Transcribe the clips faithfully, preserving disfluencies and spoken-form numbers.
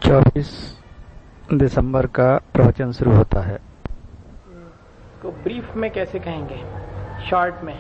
चौबीस दिसंबर का प्रवचन शुरू होता है। को ब्रीफ में कैसे कहेंगे, शॉर्ट में?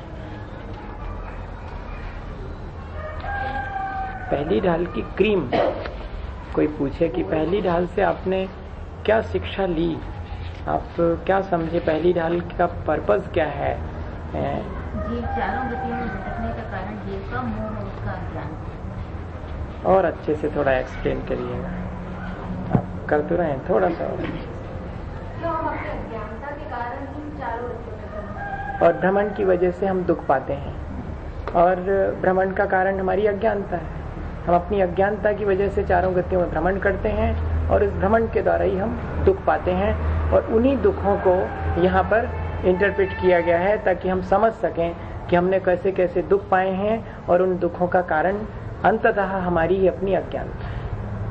पहली ढाल की क्रीम। कोई पूछे कि पहली ढाल से आपने क्या शिक्षा ली, आप क्या समझे, पहली ढाल का पर्पस क्या है? जीव चारों गतियों में भटकने का कारण जीव का मोह और उसका अज्ञान। और अच्छे से थोड़ा एक्सप्लेन करिएगा, आप कर तो रहे हैं, थोड़ा सा और। अज्ञानता के कारण ही चारों गतियों में, और भ्रमण की वजह से हम दुख पाते हैं, और भ्रमण का कारण हमारी अज्ञानता है। हम अपनी अज्ञानता की वजह से चारों गतियों में भ्रमण करते हैं, और इस भ्रमण के द्वारा ही हम दुख पाते हैं। और उन्हीं दुखों को यहाँ पर इंटरप्रेट किया गया है ताकि हम समझ सकें कि हमने कैसे कैसे दुख पाए हैं, और उन दुखों का कारण अंततः हमारी ही अपनी अज्ञानता है।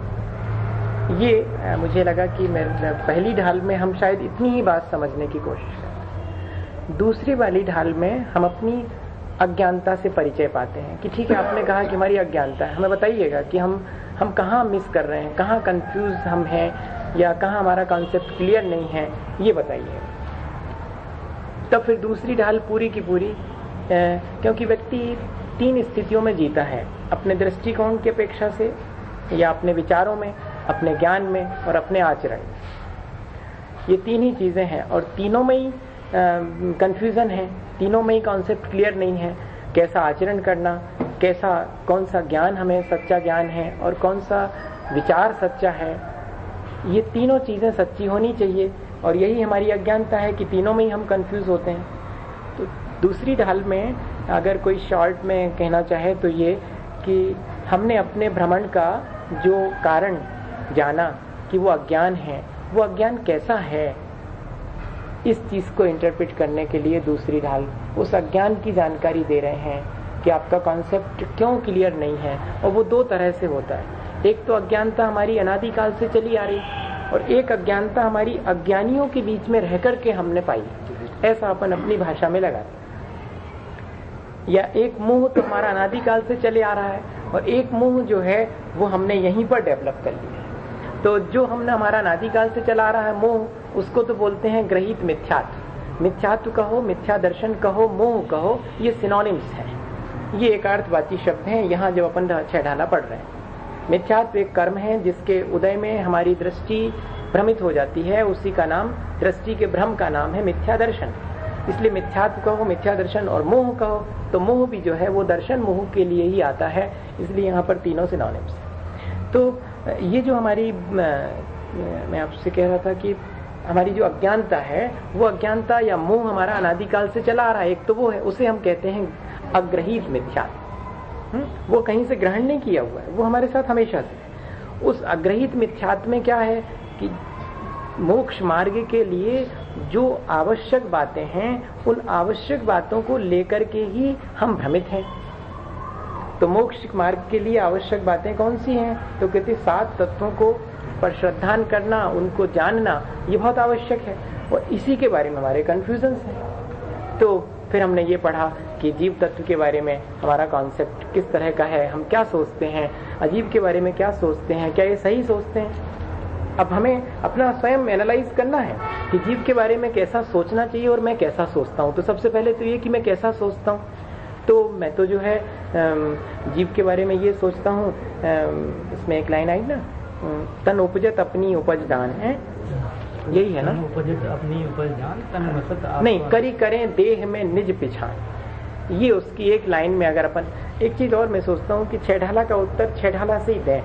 ये मुझे लगा कि मेरे पहली ढाल में हम शायद इतनी ही बात समझने की कोशिश करें। दूसरी वाली ढाल में हम अपनी अज्ञानता से परिचय पाते हैं कि ठीक है, आपने कहा कि हमारी अज्ञानता है, हमें बताइएगा कि हम हम कहाँ मिस कर रहे हैं, कहाँ कंफ्यूज हम हैं, या कहाँ हमारा कॉन्सेप्ट क्लियर नहीं है, ये बताइए। तब फिर दूसरी ढाल पूरी की पूरी, ए, क्योंकि व्यक्ति तीन स्थितियों में जीता है, अपने दृष्टिकोण की अपेक्षा से, या अपने विचारों में, अपने ज्ञान में, और अपने आचरण में। ये तीन ही चीजें हैं, और तीनों में ही कंफ्यूजन है, तीनों में ही कॉन्सेप्ट क्लियर नहीं है। कैसा आचरण करना, कैसा, कौन सा ज्ञान हमें सच्चा ज्ञान है, और कौन सा विचार सच्चा है, ये तीनों चीजें सच्ची होनी चाहिए। और यही हमारी अज्ञानता है कि तीनों में ही हम कंफ्यूज होते हैं। तो दूसरी ढाल में अगर कोई शॉर्ट में कहना चाहे तो ये कि हमने अपने भ्रमण का जो कारण जाना कि वो अज्ञान है, वो अज्ञान कैसा है, इस चीज को इंटरप्रेट करने के लिए दूसरी ढाल उस अज्ञान की जानकारी दे रहे हैं कि आपका कॉन्सेप्ट क्यों क्लियर नहीं है। और वो दो तरह से होता है, एक तो अज्ञानता हमारी अनादिकाल से चली आ रही, और एक अज्ञानता हमारी अज्ञानियों के बीच में रह करके हमने पाई, ऐसा अपन अपनी भाषा में लगाते। या एक मुंह तो हमारा अनादिकाल से चले आ रहा है, और एक मुंह जो है वो हमने यहीं पर डेवलप कर लिया है। तो जो हमने हमारा अनादिकाल से चला आ रहा है मुंह, उसको तो बोलते हैं ग्रहित मिथ्यात्व। मिथ्यात्व कहो, मिथ्या दर्शन कहो, मोह कहो, ये सिनोनिम्स हैं, ये एक अर्थवाची शब्द हैं यहाँ जब अपन छह ढाला पढ़ रहे हैं। मिथ्यात्व एक कर्म है जिसके उदय में हमारी दृष्टि भ्रमित हो जाती है, उसी का नाम, दृष्टि के भ्रम का नाम है मिथ्या दर्शन। इसलिए मिथ्यात्व कहो, मिथ्या दर्शन, और मोह कहो, तो मोह भी जो है वो दर्शन मोह के लिए ही आता है, इसलिए यहाँ पर तीनों सिनोनिम्स हैं। तो ये जो हमारी, मैं आपसे कह रहा था कि हमारी जो अज्ञानता है, वो अज्ञानता या मोह हमारा अनादिकाल से चला आ रहा है। एक तो वो है, उसे हम कहते हैं अग्रहीत मिथ्यात्व। वो कहीं से ग्रहण नहीं किया हुआ है, वो हमारे साथ हमेशा से। उस अग्रहीत मिथ्यात्व में क्या है कि मोक्ष मार्ग के लिए जो आवश्यक बातें हैं, उन आवश्यक बातों को लेकर के ही हम भ्रमित हैं। तो मोक्ष मार्ग के लिए आवश्यक बातें कौन सी हैं? तो कहते सात तत्वों को पर श्रद्धान करना, उनको जानना, ये बहुत आवश्यक है, और इसी के बारे में हमारे कंफ्यूजन्स हैं। तो फिर हमने ये पढ़ा कि जीव तत्व के बारे में हमारा कॉन्सेप्ट किस तरह का है, हम क्या सोचते हैं, अजीब के बारे में क्या सोचते हैं, क्या ये सही सोचते हैं। अब हमें अपना स्वयं एनालाइज करना है कि जीव के बारे में कैसा सोचना चाहिए और मैं कैसा सोचता हूँ। तो सबसे पहले तो ये कि मैं कैसा सोचता हूँ। तो मैं तो जो है जीव के बारे में ये सोचता हूँ, इसमें एक लाइन आई ना, तन उपजत अपनी उपज दान है, यही है ना, उपजत अपनी उपज दान, तन वसत नहीं, करी करें देह में निज पिछान। ये उसकी एक लाइन में अगर अपन, एक चीज और मैं सोचता हूँ कि छह ढाला का उत्तर छह ढाला से ही दें।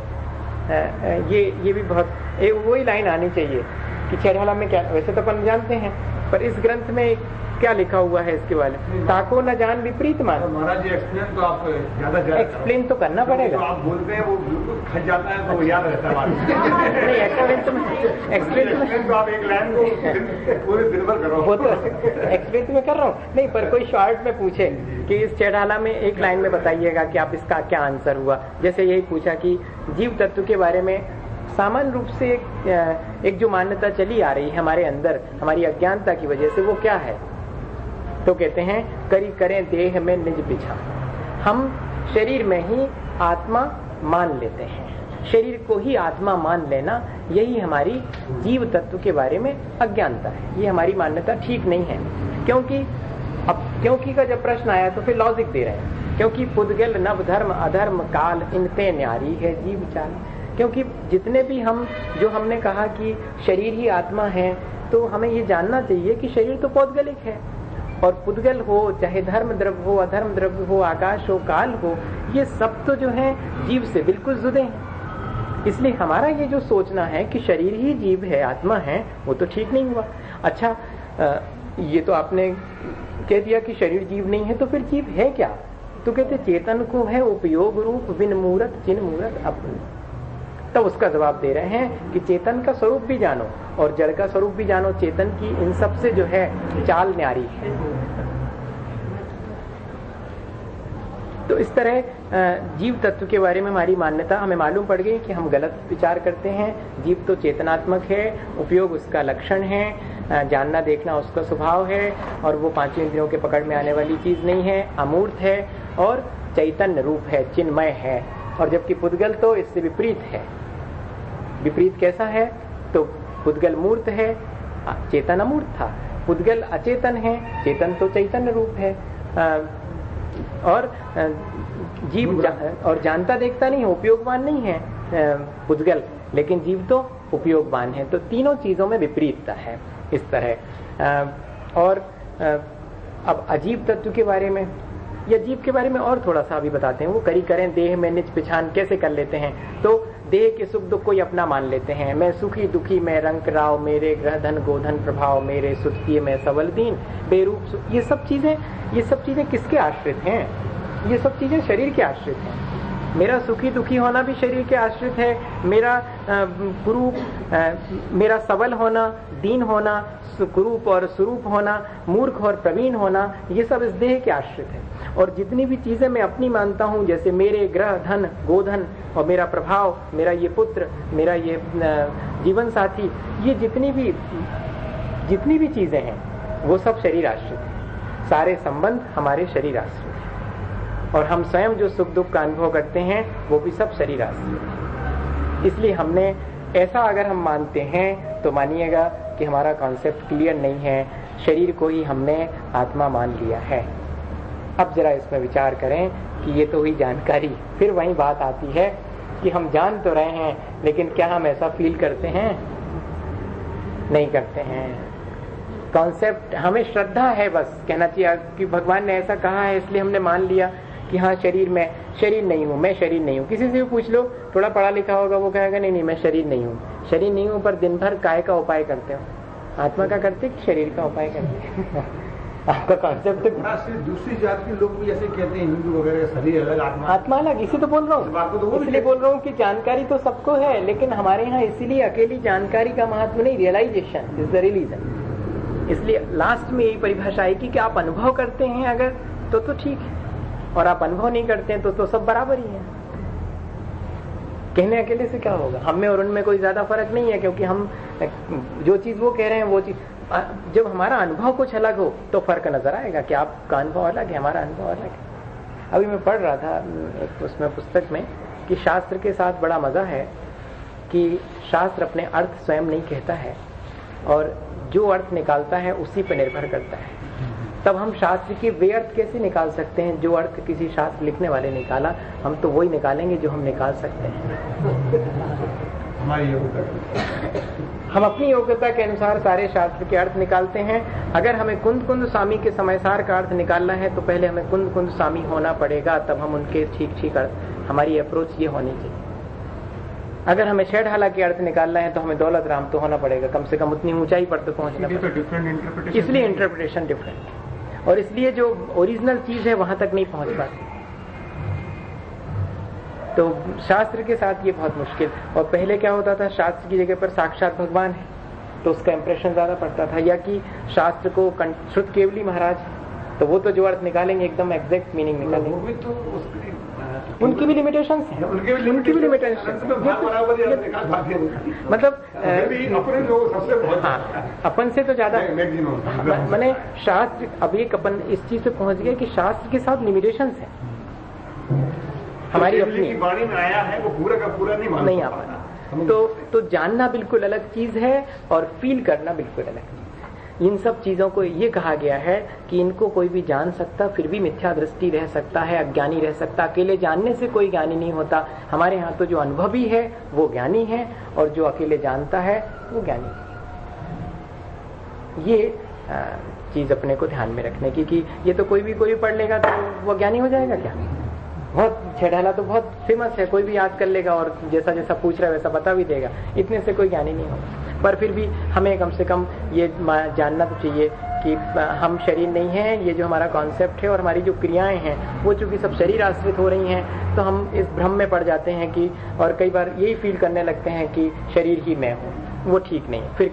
ये ये भी बहुत वही लाइन आनी चाहिए कि छह ढाला में क्या, वैसे तो अपन जानते हैं, पर इस ग्रंथ में क्या लिखा हुआ है इसके बारे में, ताको न जान विपरीत मान। महाराज जी एक्सप्लेन तो आप ज्यादा एक्सप्लेन तो करना पड़ेगा, तो आप बोलते हैं वो बिल्कुल खच जाता है, तो वो याद रहता है। नहीं, एक्सप्लेन तो एक्सप्लेन तो आप एक लाइन को पूरे दिन भर करो, वो तो एक्सप्लेन तो मैं कर रहा हूँ। नहीं, पर कोई शॉर्ट में पूछे कि इस छह ढाला में एक लाइन में बताइएगा कि आप इसका क्या आंसर हुआ। जैसे यही पूछा कि जीव तत्व के बारे में सामान्य रूप से एक, एक जो मान्यता चली आ रही है हमारे अंदर, हमारी अज्ञानता की वजह से, वो क्या है? तो कहते हैं करी करें देह में निज बिछा। हम शरीर में ही आत्मा मान लेते हैं, शरीर को ही आत्मा मान लेना, यही हमारी जीव तत्व के बारे में अज्ञानता है। ये हमारी मान्यता ठीक नहीं है, क्योंकि अब क्योंकि का जब प्रश्न आया तो फिर लॉजिक दे रहे हैं, क्योंकि पुद्गल नव धर्म अधर्म काल इनते न्यारी है जीव चाल। क्योंकि जितने भी हम जो हमने कहा कि शरीर ही आत्मा है, तो हमें ये जानना चाहिए कि शरीर तो पौद्गलिक है, और पुद्गल हो चाहे धर्म द्रव्य हो अधर्म द्रव्य हो आकाश हो काल हो, ये सब तो जो है जीव से बिल्कुल जुदे हैं। इसलिए हमारा ये जो सोचना है कि शरीर ही जीव है आत्मा है, वो तो ठीक नहीं हुआ। अच्छा, ये तो आपने कह दिया कि शरीर जीव नहीं है, तो फिर जीव है क्या? तो कहते चेतन को है उपयोग रूप बिन मूरत चिन्ह मूरत अपनी। तब उसका जवाब दे रहे हैं कि चेतन का स्वरूप भी जानो और जड़ का स्वरूप भी जानो, चेतन की इन सब से जो है चाल न्यारी है। तो इस तरह जीव तत्व के बारे में हमारी मान्यता हमें मालूम पड़ गई कि हम गलत विचार करते हैं। जीव तो चेतनात्मक है, उपयोग उसका लक्षण है, जानना देखना उसका स्वभाव है, और वो पांचों इंद्रियों के पकड़ में आने वाली चीज नहीं है, अमूर्त है और चैतन्य रूप है, चिन्मय है। और जबकि पुद्गल तो इससे विपरीत है। विपरीत कैसा है? तो पुद्गल मूर्त है, चेतन अमूर्त था। पुद्गल अचेतन है, चेतन तो चैतन्य रूप है। और जीव जा, और जानता देखता नहीं है, उपयोगवान नहीं है पुद्गल, लेकिन जीव तो उपयोगवान है। तो तीनों चीजों में विपरीतता है इस तरह। और अब अजीब तत्व के बारे में या जीव के बारे में और थोड़ा सा अभी बताते हैं। वो करी करें देह में निज पिछान कैसे कर लेते हैं? तो देह के सुख दुख को ही अपना मान लेते हैं। मैं सुखी दुखी मैं रंक राव, मेरे ग्रह धन गोधन प्रभाव, मेरे सुस्ती में सबल दीन बेरूप। ये सब चीजें ये सब चीजें किसके आश्रित हैं? ये सब चीजें शरीर के आश्रित हैं। मेरा सुखी दुखी होना भी शरीर के आश्रित है, मेरा कुरूप, मेरा सबल होना, दीन होना, कुरूप और स्वरूप होना, मूर्ख और प्रवीण होना, ये सब इस देह के आश्रित है। और जितनी भी चीजें मैं अपनी मानता हूँ, जैसे मेरे ग्रह धन गोधन और मेरा प्रभाव, मेरा ये पुत्र, मेरा ये जीवन साथी, ये जितनी भी जितनी भी चीजें हैं वो सब शरीर आश्रित है। सारे संबंध हमारे शरीर आश्रित है, और हम स्वयं जो सुख दुख का अनुभव करते हैं वो भी सब शरीर आश्रित है। इसलिए हमने ऐसा अगर हम मानते हैं तो मानिएगा कि हमारा कॉन्सेप्ट क्लियर नहीं है, शरीर को ही हमने आत्मा मान लिया है। अब जरा इसमें विचार करें कि ये तो हुई जानकारी। फिर वही बात आती है कि हम जान तो रहे हैं, लेकिन क्या हम ऐसा फील करते हैं? नहीं करते हैं। कॉन्सेप्ट हमें श्रद्धा है, बस कहना चाहिए कि भगवान ने ऐसा कहा है इसलिए हमने मान लिया कि हाँ शरीर में शरीर नहीं हूँ, मैं शरीर नहीं हूँ। किसी से भी पूछ लो, थोड़ा पढ़ा लिखा होगा, वो कहेगा नहीं नहीं मैं शरीर नहीं हूँ, शरीर नहीं हूँ। पर दिन भर काय का उपाय करते हो? आत्मा का करते कि शरीर का उपाय करते? आपका कॉन्सेप्ट दूसरी जात के लोग भी ऐसे कहते हैं, हिंदू वगैरह, शरीर अलग आत्मा आत्मा अलग। इसी तो बोल रहा हूँ, इसलिए बोल रहा हूँ कि जानकारी तो सबको है, लेकिन हमारे यहाँ इसीलिए अकेली जानकारी का महत्व नहीं, रियलाइजेशन इज द रिलीजन। इसलिए लास्ट में यही परिभाषा आएगी कि आप अनुभव करते हैं अगर तो तो ठीक है, और आप अनुभव नहीं करते हैं तो तो सब बराबर ही है। कहने अकेले से क्या होगा? हम में और उनमें कोई ज्यादा फर्क नहीं है, क्योंकि हम जो चीज वो कह रहे हैं वो चीज, जब हमारा अनुभव कुछ अलग हो तो फर्क नजर आएगा कि आपका अनुभव अलग है, हमारा अनुभव अलग है। अभी मैं पढ़ रहा था उसमें पुस्तक में कि शास्त्र के साथ बड़ा मजा है कि शास्त्र अपने अर्थ स्वयं नहीं कहता है, और जो अर्थ निकालता है उसी पर निर्भर करता है। तब हम शास्त्र के वे अर्थ कैसे निकाल सकते हैं? जो अर्थ किसी शास्त्र लिखने वाले निकाला, हम तो वही निकालेंगे जो हम निकाल सकते हैं। हमारी योग्यता, हम अपनी योग्यता के अनुसार सारे शास्त्र के अर्थ निकालते हैं। अगर हमें कुंद कुंद स्वामी के समयसार का अर्थ निकालना है तो पहले हमें कुंद कुंद स्वामी होना पड़ेगा, तब हम उनके ठीक ठीक अर्थ, हमारी अप्रोच ये होनी चाहिए। अगर हमें शेढ़ाला के अर्थ निकालना है तो हमें दौलत राम तो होना पड़ेगा, कम से कम उतनी ऊंचाई पर तो पहुंचना पड़ेगा। इसलिए इंटरप्रिटेशन डिफरेंट, और इसलिए जो ओरिजिनल चीज है वहां तक नहीं पहुंच पाती। तो शास्त्र के साथ ये बहुत मुश्किल। और पहले क्या होता था, शास्त्र की जगह पर साक्षात भगवान है तो उसका इंप्रेशन ज्यादा पड़ता था, या कि शास्त्र को श्रुत केवली महाराज, तो वो तो जो अर्थ निकालेंगे एकदम एग्जैक्ट मीनिंग निकालेंगे। वो भी तो उसकी उनकी भी लिमिटेशंस हैं, उनकी भी उनकी भी लिमिटेशंस। मतलब अपने जो सबसे बहुत, हाँ, अपन से तो ज्यादा मैंने शास्त्र, अब एक अपन इस चीज पे पहुंच गए कि शास्त्र के साथ लिमिटेशंस हैं। हमारी अपनी अपनी वाणी में आया है वो पूरा का पूरा नहीं मान नहीं आ पाता। तो तो जानना बिल्कुल अलग चीज है और फील करना बिल्कुल अलग चीज है। इन सब चीजों को ये कहा गया है कि इनको कोई भी जान सकता, फिर भी मिथ्या दृष्टि रह सकता है, अज्ञानी रह सकता। अकेले जानने से कोई ज्ञानी नहीं होता। हमारे यहाँ तो जो अनुभवी है वो ज्ञानी है और जो अकेले जानता है वो ज्ञानी है। ये चीज अपने को ध्यान में रखने की कि ये तो कोई भी कोई भी पढ़ लेगा तो वो ज्ञानी हो जाएगा क्या? बहुत छेड़ाला तो बहुत फेमस है, कोई भी याद कर लेगा और जैसा जैसा पूछ रहा है वैसा बता भी देगा। इतने से कोई ज्ञानी नहीं होगा। पर फिर भी हमें कम से कम ये जानना तो चाहिए कि हम शरीर नहीं हैं। ये जो हमारा कॉन्सेप्ट है और हमारी जो क्रियाएं हैं वो चूंकि सब शरीर आश्रित हो रही हैं तो हम इस भ्रम में पड़ जाते हैं कि, और कई बार यही फील करने लगते हैं कि शरीर ही मैं हूँ। वो ठीक नहीं। फिर